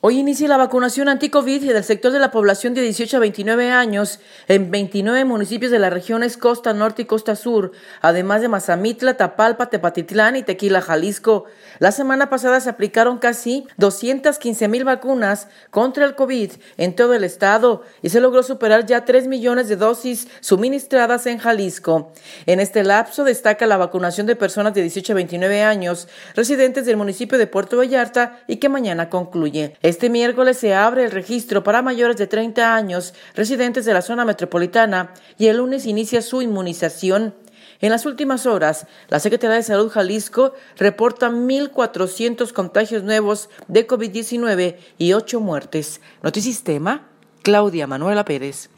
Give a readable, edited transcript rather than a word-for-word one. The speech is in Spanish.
Hoy inicia la vacunación anti-COVID del sector de la población de 18 a 29 años en 29 municipios de las regiones Costa Norte y Costa Sur, además de Mazamitla, Tapalpa, Tepatitlán y Tequila, Jalisco. La semana pasada se aplicaron casi 215,000 vacunas contra el COVID en todo el estado y se logró superar ya 3 millones de dosis suministradas en Jalisco. En este lapso destaca la vacunación de personas de 18 a 29 años, residentes del municipio de Puerto Vallarta y que mañana concluye. Este miércoles se abre el registro para mayores de 30 años, residentes de la zona metropolitana, y el lunes inicia su inmunización. En las últimas horas, la Secretaría de Salud Jalisco reporta 1,400 contagios nuevos de COVID-19 y 8 muertes. Notisistema, Claudia Manuela Pérez.